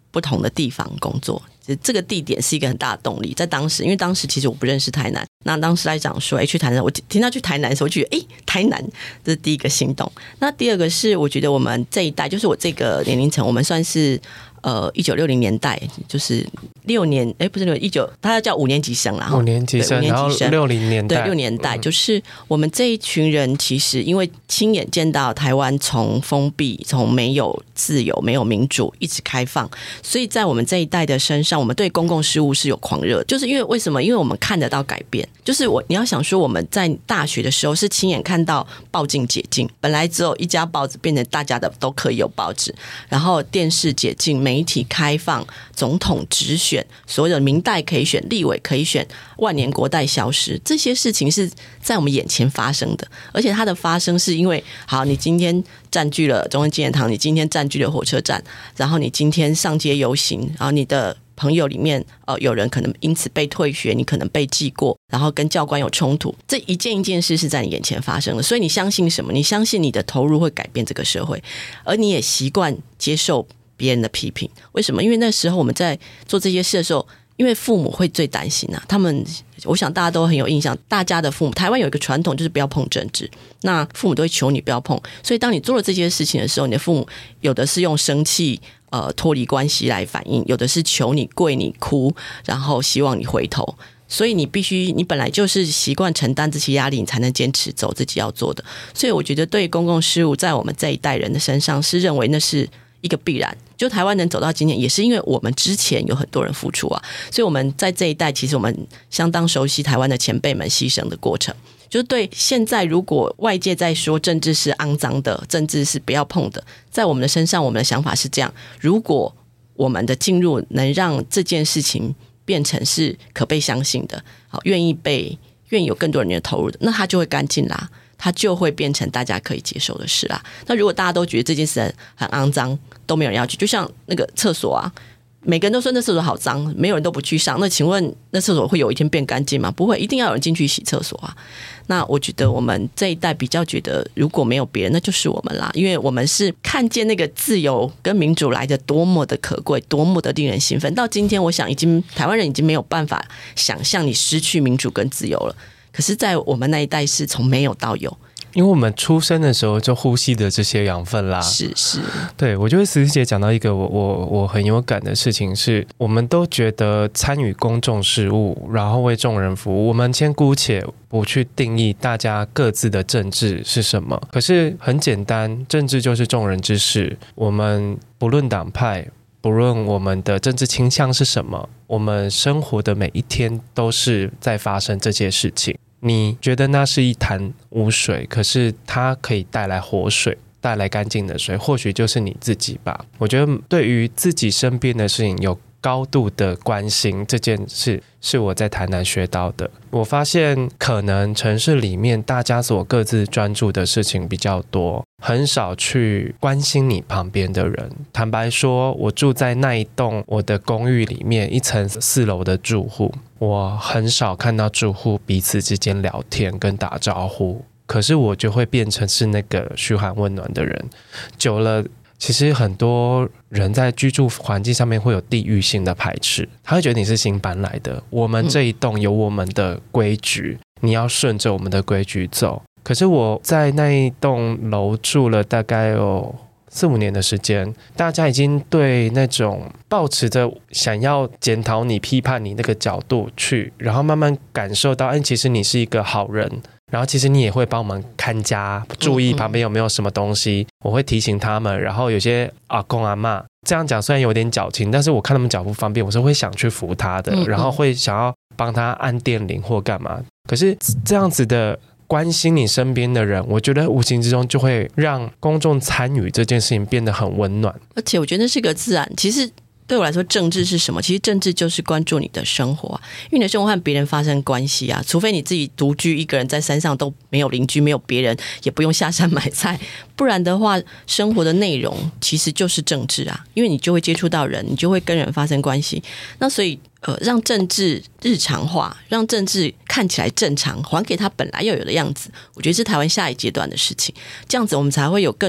不同的地方工作，这个地点是一个很大的动力。在当时，因为当时其实我不认识台南，那当时来讲说，哎，去台南，我听到去台南的时候，我就觉得，哎，台南，这是第一个心动。那第二个是，我觉得我们这一代，就是我这个年龄层，我们算是呃一九六零年代，就是六年，哎，不是六一九，他叫五年级生啦， 五年级生，然后六零年代， 对，六年代，嗯，就是我们这一群人，其实因为亲眼见到台湾从封闭，从没有自由、没有民主，一直开放，所以在我们这一代的身上，我们对公共事务是有狂热，就是因为为什么？因为我们看得到改变。就是我，你要想说，我们在大学的时候是亲眼看到报禁解禁，本来只有一家报纸，变成大家的都可以有报纸，然后电视解禁，媒体开放，总统直选，所有的民代可以选，立委可以选，万年国代消失，这些事情是在我们眼前发生的，而且它的发生是因为，好，你今天占据了中央纪念堂，你今天占据了火车站，然后你今天上街游行，然后你的朋友里面，呃，有人可能因此被退学，你可能被记过，然后跟教官有冲突，这一件一件事是在你眼前发生的。所以你相信什么？你相信你的投入会改变这个社会，而你也习惯接受别人的批评。为什么？因为那时候我们在做这些事的时候，因为父母会最担心啊，他们，我想大家都很有印象，大家的父母，台湾有一个传统就是不要碰政治，那父母都会求你不要碰，所以当你做了这些事情的时候，你的父母有的是用生气呃脱离关系来反应，有的是求你跪你哭，然后希望你回头，所以你必须，你本来就是习惯承担这些压力，你才能坚持走自己要做的。所以我觉得对公共事务在我们这一代人的身上是认为那是一个必然，就台湾能走到今天，也是因为我们之前有很多人付出啊，所以我们在这一代，其实我们相当熟悉台湾的前辈们牺牲的过程。就是对现在，如果外界在说政治是肮脏的，政治是不要碰的，在我们的身上，我们的想法是这样：如果我们的进入能让这件事情变成是可被相信的，好，愿意被愿意有更多人的投入的，那它就会干净啦。它就会变成大家可以接受的事啦。那如果大家都觉得这件事很肮脏，都没有人要去，就像那个厕所啊，每个人都说那厕所好脏，没有人都不去上，那请问那厕所会有一天变干净吗？不会，一定要有人进去洗厕所啊。那我觉得我们这一代比较觉得，如果没有别人，那就是我们啦，因为我们是看见那个自由跟民主来的多么的可贵，多么的令人兴奋。到今天，我想已经台湾人已经没有办法想象你失去民主跟自由了。可是在我们那一代是从没有到有， 因为我们出生的时候就呼吸的这些养分啦。 是是， 对，我觉得思思姐讲到一个我我我很有感的事情是，我们都觉得参与公众事务，然后为众人服务。我们先姑且不去定义大家各自的政治是什么，可是很简单，政治就是众人之事。我们不论党派，不论我们的政治倾向是什么，我们生活的每一天都是在发生这些事情。你觉得那是一潭污水，可是它可以带来活水，带来干净的水，或许就是你自己吧。我觉得对于自己身边的事情有高度的关心，这件事是我在台南学到的。我发现可能城市里面大家所各自专注的事情比较多，很少去关心你旁边的人。坦白说，我住在那一栋我的公寓里面，一层四楼的住户，我很少看到住户彼此之间聊天跟打招呼，可是我就会变成是那个嘘寒问暖的人。久了，其实很多人在居住环境上面会有地域性的排斥，他会觉得你是新搬来的，我们这一栋有我们的规矩，你要顺着我们的规矩走。可是我在那一栋楼住了大概有四五年的时间，大家已经对那种抱持着想要检讨你、批判你那个角度去，然后慢慢感受到，哎，其实你是一个好人，然后其实你也会帮我们看家，注意旁边有没有什么东西，我会提醒他们。然后有些阿公阿嬷这样讲虽然有点矫情，但是我看他们脚不方便，我是会想去扶他的，然后会想要帮他按电铃或干嘛。可是这样子的关心你身边的人，我觉得无形之中就会让公众参与这件事情变得很温暖。 而且我觉得那是个自然，其实对我来说，政治是什么？其实政治就是关注你的生活啊，因为你的生活和别人发生关系啊，除非你自己独居一个人在山上，都没有邻居，没有别人，也不用下山买菜，不然的话，生活的内容其实就是政治啊，因为你就会接触到人，你就会跟人发生关系。那所以呃，让政治日常化，让政治看起来正常，还给它本来要有的样子，我觉得是台湾下一阶段的事情。这样子我们才会有更多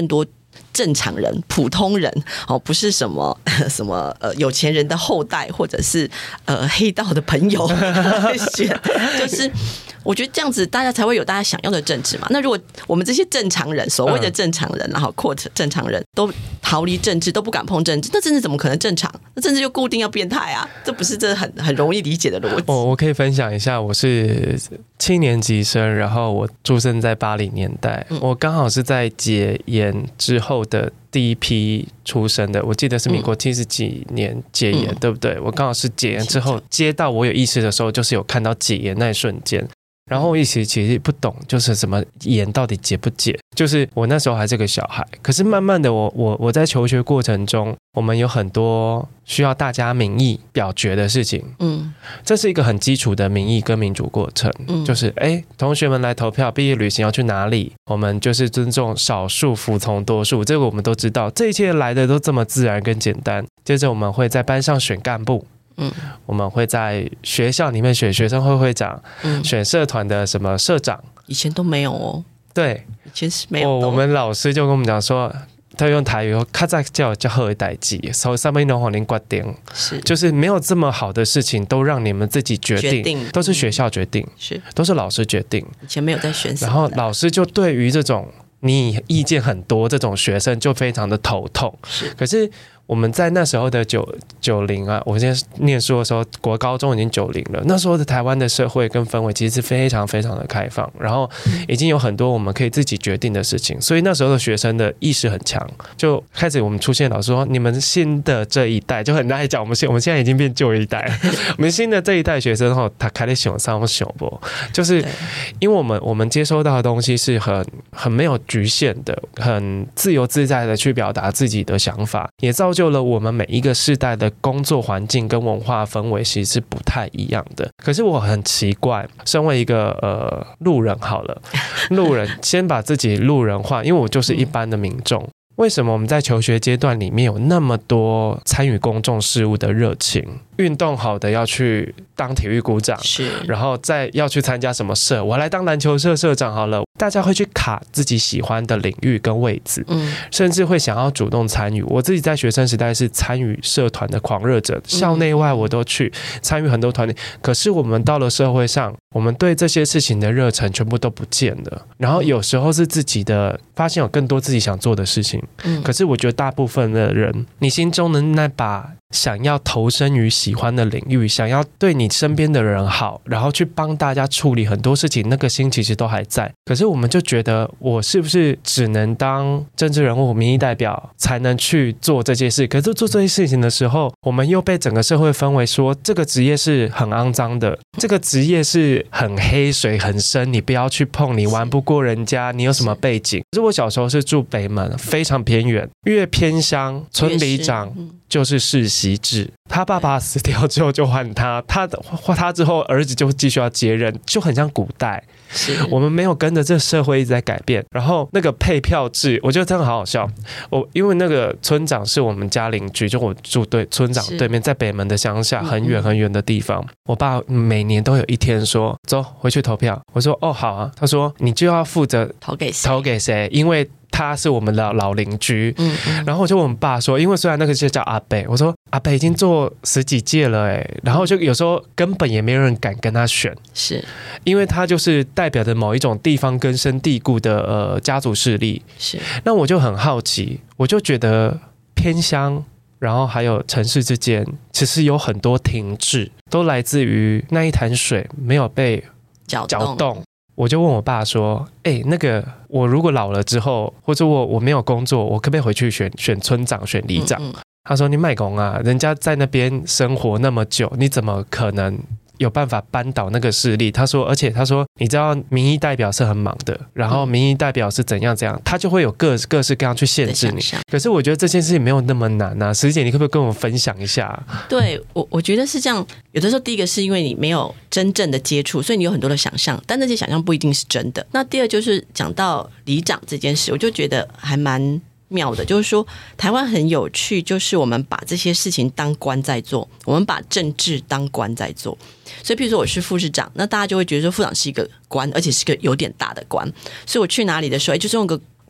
正常人、普通人哦，不是什么什么呃有钱人的后代，或者是呃黑道的朋友选，就是我觉得这样子大家才会有大家想要的政治嘛。那如果我们这些正常人，所谓的正常人，然后 quote 正常人都逃离政治，都不敢碰政治，那政治怎么可能正常？那政治就固定要变态啊，这不是这很很容易理解的逻辑。 我我可以分享一下，我是七年级生，然后我出生在八零年代，嗯、我刚好是在解严之后的第一批出生的，我记得是民国七十几年解严，嗯、对不对？我刚好是解严之后接到我有意识的时候，就是有看到解严那一瞬间。然后我一直其实不懂，就是什么严到底解不解，就是我那时候还是个小孩。可是慢慢的我，我我在求学过程中，我们有很多需要大家民意表决的事情，嗯，这是一个很基础的民意跟民主过程，嗯，就是哎，同学们来投票，毕业旅行要去哪里？我们就是尊重少数，服从多数，这个我们都知道，这一切来的都这么自然跟简单。接着我们会在班上选干部。嗯，我们会在学校里面选学生会会长，嗯、选社团的什么社长， 以前都没有哦。 对， 以前是没有、 哦。我们老师就跟我们讲说，他用台语说，较早叫叫好的代志，所以上面拢互恁决定，是就是没有这么好的事情都让你们自己决定，决定都是学校决定，嗯、是都是老师决定。 以前没有在选什么， 然后老师就对于这种你意见很多这种学生就非常的头痛。是，可是。我们在那时候的九九零啊，我现在念书的时候，国高中已经九零了。那时候的台湾的社会跟氛围其实是非常非常的开放，然后已经有很多我们可以自己决定的事情。所以那时候的学生的意识很强，就开始我们出现老师说，你们新的这一代就很爱讲，我们现我们现在已经变旧一代了。我们新的这一代学生后，他开始想上想不，就是因为我们我们接收到的东西是很很没有局限的，很自由自在的去表达自己的想法，也造就。就了我们每一个世代的工作环境跟文化氛围其实是不太一样的。可是我很奇怪，身为一个呃路人好了，路人先把自己路人化，因为我就是一般的民众。为什么我们在求学阶段里面有那么多参与公众事务的热情？运动好的要去当体育股长，是，然后再要去参加什么社，我来当篮球社社长好了。大家会去卡自己喜欢的领域跟位置，嗯，甚至会想要主动参与。我自己在学生时代是参与社团的狂热者，校内外我都去参与很多团体。可是我们到了社会上，我们对这些事情的热忱全部都不见了。然后有时候是自己的发现有更多自己想做的事情，嗯，可是我觉得大部分的人，你心中的那把想要投身于喜欢的领域，想要对你身边的人好，然后去帮大家处理很多事情，那个心其实都还在。可是我们就觉得，我是不是只能当政治人物、民意代表才能去做这些事？可是做这些事情的时候，我们又被整个社会氛围说，这个职业是很肮脏的，这个职业是很黑水很深，你不要去碰，你玩不过人家，你有什么背景？可是我小时候是住北门，非常偏远，越偏乡，村里长就是世袭制，他爸爸死掉之后就换他，他换他之后儿子就继续要接任，就很像古代。我们没有跟着这社会一直在改变，然后那个配票制，我觉得真的好好笑。我因为那个村长是我们家邻居，就我住对村长对面，在北门的乡下，很远很远的地方。我爸每年都有一天说，走回去投票。我说哦好啊，他说你就要负责投给谁？ 投给谁？因为他是我们的老邻居，嗯嗯，然后我就问我爸说，因为虽然那个就叫阿伯，我说阿伯已经做十几届了哎，然后就有时候根本也没有人敢跟他选，是因为他就是代表着某一种地方根深蒂固的呃家族势力，是。那我就很好奇，我就觉得偏乡，然后还有城市之间，其实有很多停滞，都来自于那一潭水没有被搅动。搅动我就问我爸说，哎、欸，那个我如果老了之后，或者我我没有工作，我可不可以回去选选村长、选里长？嗯嗯，他说你卖公啊，人家在那边生活那么久，你怎么可能有办法扳倒那个势力？他说，而且他说，你知道民意代表是很忙的，然后民意代表是怎样怎样，他就会有各各式各样去限制你。可是我觉得这件事情没有那么难啊，石姐，你可不可以跟我分享一下？ 对我，我觉得是这样。有的时候，第一个是因为你没有真正的接触，所以你有很多的想象，但那些想象不一定是真的。那第二就是讲到里长这件事，我就觉得还蛮妙的，就是说台湾很有趣，就是我们把这些事情当官在做，我们把政治当官在做。所以譬如说我是副市长，那大家就会觉得说副长是一个官，而且是一个有点大的官，所以我去哪里的时候，就是用个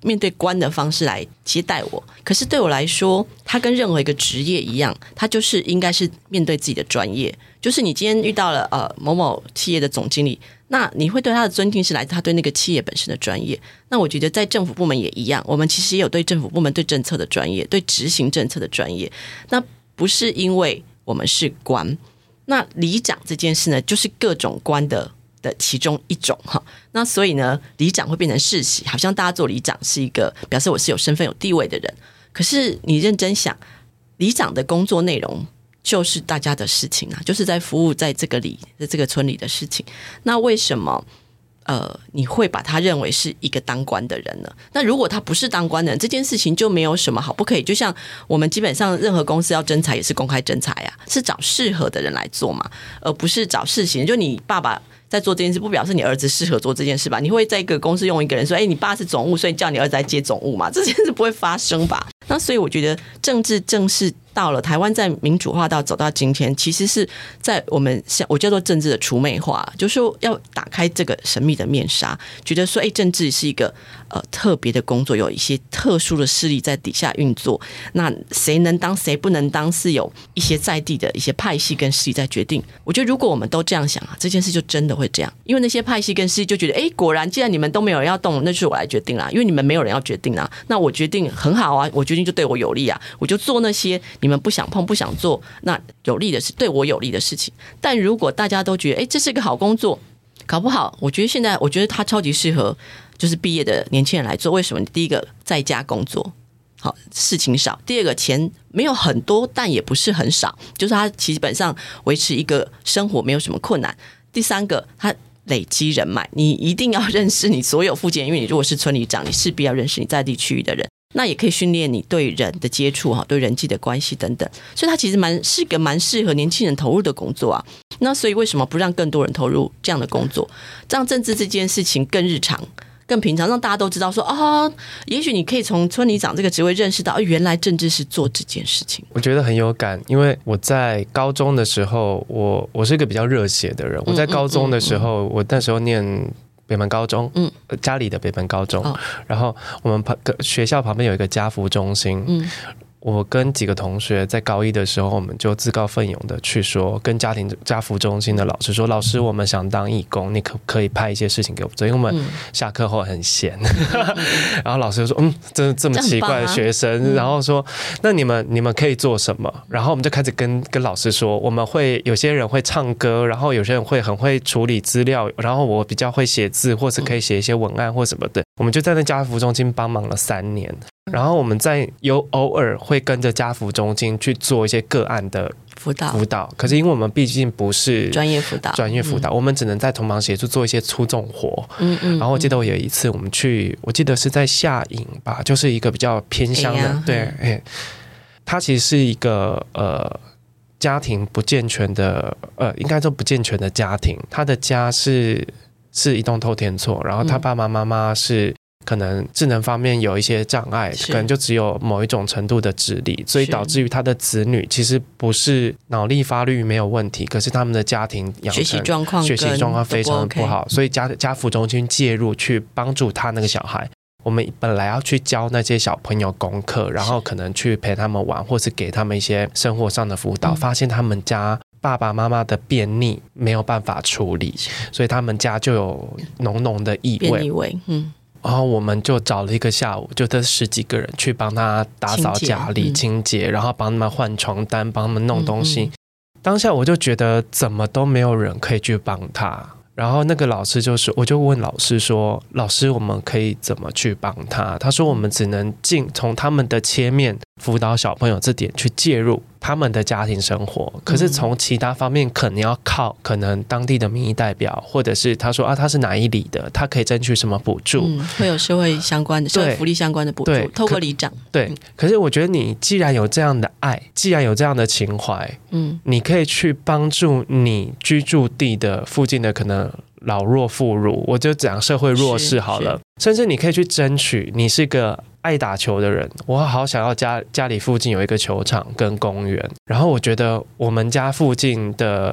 面对官的方式来接待我。可是对我来说，他跟任何一个职业一样，他就是应该是面对自己的专业。就是你今天遇到了呃某某企业的总经理，那你会对他的尊敬是来自他对那个企业本身的专业。那我觉得在政府部门也一样，我们其实也有对政府部门对政策的专业，对执行政策的专业。那不是因为我们是官，那里长这件事呢，就是各种官的的其中一种哈。那所以呢，里长会变成世袭，好像大家做里长是一个表示我是有身份有地位的人。可是你认真想，里长的工作内容就是大家的事情啊，就是在服务在这个里在这个村里的事情。那为什么呃你会把他认为是一个当官的人呢？那如果他不是当官的人，这件事情就没有什么好不可以。就像我们基本上任何公司要征才也是公开征才啊，是找适合的人来做嘛，而不是找世袭。就你爸爸在做这件事，不表示你儿子适合做这件事吧？你会在一个公司用一个人说，哎，你爸是总务，所以叫你儿子来接总务嘛？这件事不会发生吧？那所以我觉得政治正式到了台湾，在民主化到走到今天，其实是在我们我叫做政治的除魅化，就是说要打开这个神秘的面纱，觉得说，哎，政治是一个呃特别的工作，有一些特殊的势力在底下运作。那谁能当，谁不能当，是有一些在地的一些派系跟势力在决定。我觉得如果我们都这样想啊，这件事就真的会这样，因为那些派系跟势力就觉得，哎，果然既然你们都没有人要动，那就是我来决定啦，因为你们没有人要决定啊，那我决定很好啊，我决定就对我有利啊，我就做那些你们不想碰不想做那有利的事，对我有利的事情。但如果大家都觉得，哎，这是个好工作，搞不好我觉得现在我觉得他超级适合就是毕业的年轻人来做。为什么？第一个在家工作，好，事情少；第二个钱没有很多，但也不是很少，就是他基本上维持一个生活没有什么困难；第三个他累积人脉，你一定要认识你所有附近，因为你如果是村里长，你势必要认识你在地区域的人，那也可以训练你对人的接触，对人际的关系等等。所以它其实蛮是个蛮适合年轻人投入的工作啊。那所以为什么不让更多人投入这样的工作，让政治这件事情更日常更平常，让大家都知道说，哦，也许你可以从村里长这个职位认识到，原来政治是做这件事情。 我觉得很有感，因为我在高中的时候，我我是一个比较热血的人。我在高中的时候，嗯嗯嗯、我那时候念北门高中，嗯，家里的北门高中，哦、然后我们旁学校旁边有一个家福中心，嗯。我跟几个同学在高一的时候，我们就自告奋勇的去说，跟家庭家福中心的老师说，老师，我们想当义工，你可不可以派一些事情给我做？因为我们下课后很闲。嗯、然后老师就说，嗯，真的这么奇怪的学生，啊、然后说，那你们你们可以做什么？然后我们就开始跟跟老师说，我们会有些人会唱歌，然后有些人会很会处理资料，然后我比较会写字，或是可以写一些文案或什么的。我们就在那家福中心帮忙了三年。然后我们在有偶尔会跟着家福中心去做一些个案的辅导， 辅导。可是因为我们毕竟不是专业辅导， 专业辅导，嗯、我们只能在同行协助做一些粗重活。嗯嗯。然后我记得我有一次我们去，我记得是在下营吧，就是一个比较偏乡的，哎呀、对，哎，它其实是一个呃家庭不健全的，呃，应该说不健全的家庭，他的家是是一栋透天厝，然后他爸爸妈妈是。可能智能方面有一些障碍，可能就只有某一种程度的智力，所以导致于他的子女其实不是脑力发育没有问题，可是他们的家庭养成学习状况学习状况非常不好，所以家家福中心介入去帮助他那个小孩。我们本来要去教那些小朋友功课，然后可能去陪他们玩，或是给他们一些生活上的辅导，嗯、发现他们家爸爸妈妈的便秘没有办法处理，所以他们家就有浓浓的异味。 便异味，嗯。 然后我们就找了一个下午，就这十几个人去帮他打扫家里、清洁，嗯、然后帮他们换床单，帮他们弄东西。嗯嗯、当下我就觉得怎么都没有人可以去帮他。然后那个老师就说，我就问老师说，老师我们可以怎么去帮他？他说我们只能进从他们的切面辅导小朋友这点去介入他们的家庭生活，可是从其他方面可能要靠可能当地的民意代表，或者是他说啊他是哪一里的，他可以争取什么补助， 嗯、会有社会相关的社会福利相关的补助，透过里长。 对，嗯、可是我觉得你既然有这样的爱，既然有这样的情怀，嗯，你可以去帮助你居住地的附近的可能老弱妇孺，我就讲社会弱势好了，甚至你可以去争取，你是个爱打球的人，我好想要家家里附近有一个球场跟公园，然后我觉得我们家附近的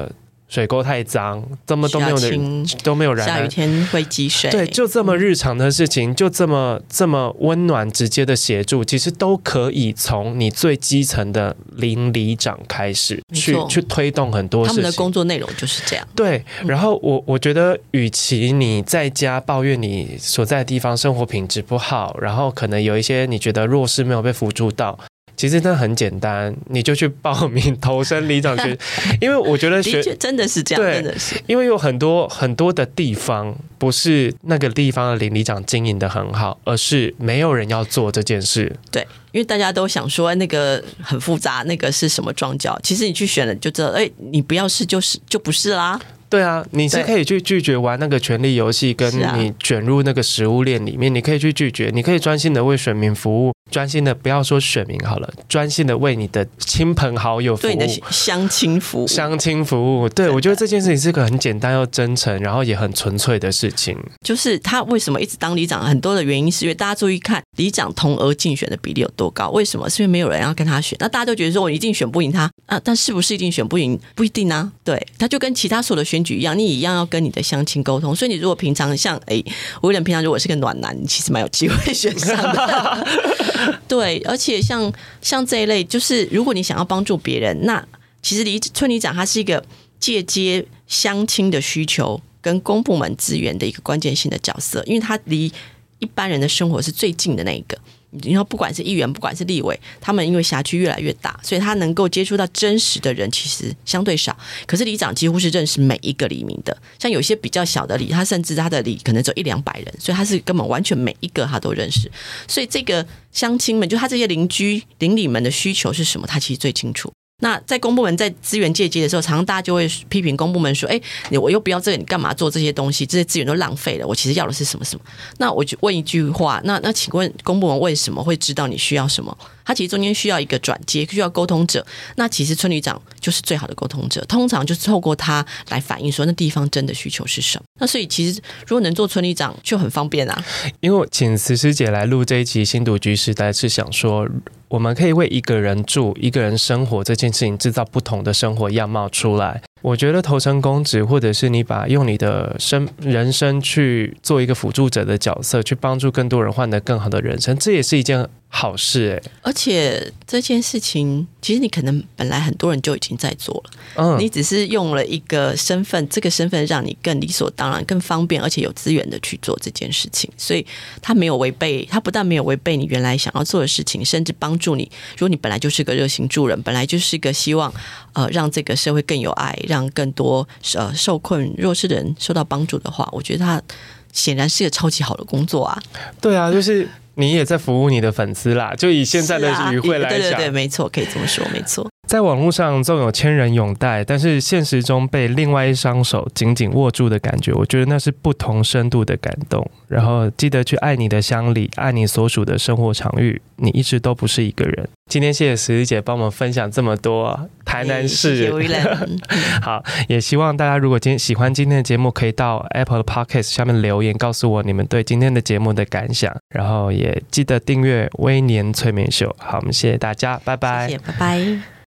水沟太脏，这么都没有人都没有人， 下雨天会积水， 对，就这么日常的事情，就这么这么温暖直接的协助，其实都可以从你最基层的邻里长开始去去推动很多事情。 他们的工作内容就是这样。 对，然后我我觉得，与其你在家抱怨你所在的地方生活品质不好，然后可能有一些你觉得弱势没有被扶助到。其实真的很简单，你就去报名投身里长学，因为我觉得学真的是这样，真的是， 因为有很多很多的地方不是那个地方的邻里长经营的很好，而是没有人要做这件事。 对，因为大家都想说那个很复杂，那个是什么庄脚？其实你去选了就知道，哎，你不要试就是就不是啦。 对啊，你是可以去拒绝玩那个权力游戏，跟你卷入那个食物链里面，你可以去拒绝，你可以专心的为选民服务，专心的不要说选民好了，专心的为你的亲朋好友服务， 对你的乡亲服务， 乡亲服务。对，我觉得这件事情是个很简单又真诚，然后也很纯粹的事情。 就是他为什么一直当里长，很多的原因是因为大家注意看里长同额竞选的比例有多高？为什么？是因为没有人要跟他选，那大家都觉得说我一定选不赢他啊，但是不是一定选不赢？不一定啊。对，他就跟其他所有的选举一样，你一样要跟你的乡亲沟通。所以你如果平常像哎，我人平常如果是个暖男，你其实蛮有机会选上的。对，而且像像这一类，就是如果你想要帮助别人，那其实里村里长他是一个借接乡亲的需求跟公部门资源的一个关键性的角色，因为他离一般人的生活是最近的那一个。你说不管是议员不管是立委，他们因为辖区越来越大，所以他能够接触到真实的人其实相对少，可是里长几乎是认识每一个里民的。像有些比较小的里，他甚至他的里可能只有一两百人，所以他是根本完全每一个他都认识。所以这个乡亲们，就他这些邻居邻里们的需求是什么，他其实最清楚。那在公部门在资源借接的时候，常常大家就会批评公部门说，哎，我又不要这个，你干嘛做这些东西？这些资源都浪费了，我其实要的是什么什么。那我就问一句话，那那请问公部门为什么会知道你需要什么？他其实中间需要一个转接，需要沟通者。那其实村里长就是最好的沟通者，通常就是透过他来反映说那地方真的需求是什么。那所以其实如果能做村里长就很方便啊。 因为我请慈师姐来录这一集新独居时代，是想说我们可以为一个人住一个人生活这件事情制造不同的生活样貌出来。我觉得投身公职，或者是你把用你的生人生去做一个辅助者的角色，去帮助更多人换得更好的人生，这也是一件好事哎。 而且这件事情其实你可能本来很多人就已经在做了，嗯，你只是用了一个身份，这个身份让你更理所当然更方便而且有资源的去做这件事情，所以他没有违背，他不但没有违背你原来想要做的事情，甚至帮助你，如果你本来就是个热心助人，本来就是个希望呃让这个社会更有爱，让更多呃受困弱势的人受到帮助的话，我觉得他显然是个超级好的工作啊。 对啊，就是你也在服务你的粉丝啦，就以现在的语汇来讲， 啊、对对对，没错，可以这么说，没错。 在网络上纵有千人拥戴，但是现实中被另外一双手紧紧握住的感觉，我觉得那是不同深度的感动。然后记得去爱你的乡里，爱你所属的生活场域，你一直都不是一个人。今天谢谢慈师姐帮我们分享这么多台南市，好，也希望大家如果今天喜欢今天的节目，可以到 Apple Podcast 下面留言告诉我你们对今天的节目的感想，然后也记得订阅微年催眠秀。好，我们谢谢大家，拜拜， 谢谢，拜拜。